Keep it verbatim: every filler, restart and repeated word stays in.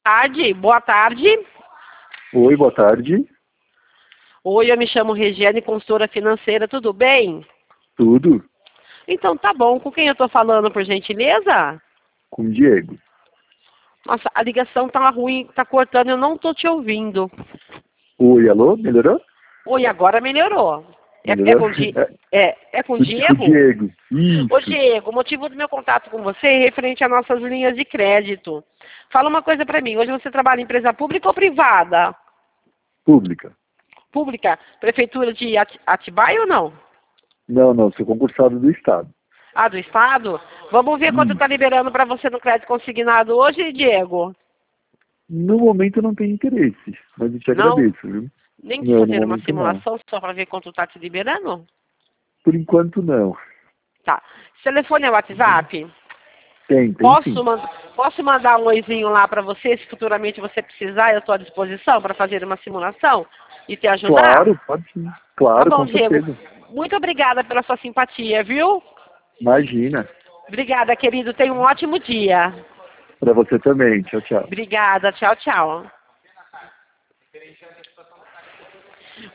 Tarde, boa tarde. Oi, boa tarde. Oi, eu me chamo Regiane, consultora financeira, tudo bem? Tudo? Então tá bom, com quem eu tô falando, por gentileza? Com o Diego. Nossa, a ligação tá ruim, tá cortando, eu não tô te ouvindo. Oi, alô? Melhorou? Oi, agora melhorou. É, é Melhorou? com Di... é, é com O Di- com o Diego? Diego. Ô Isso. Diego, o motivo do meu contato com você é referente às nossas linhas de crédito. Fala uma coisa pra mim, hoje você trabalha em empresa pública ou privada? Pública. Pública, prefeitura de At- Atibaia ou não? Não, não, sou concursado do Estado. Ah, do Estado? Vamos ver quanto Isso. está liberando para você no crédito consignado hoje, Diego? No momento eu não tenho interesse, mas eu te Não? agradeço, viu? Nem de Não, no fazer uma momento não. simulação só para ver quanto está te liberando? Por enquanto não. Tá. Esse telefone é WhatsApp? Tem, tem Posso, sim. man posso mandar um oizinho lá para você, se futuramente você precisar, eu estou à disposição para fazer uma simulação e te ajudar? Claro, pode sim. Tá Claro, bom, com Diego. certeza. Muito obrigada pela sua simpatia, viu? Imagina. Obrigada, querido. Tenha um ótimo dia. Pra você também. Tchau, tchau. Obrigada. Tchau, tchau.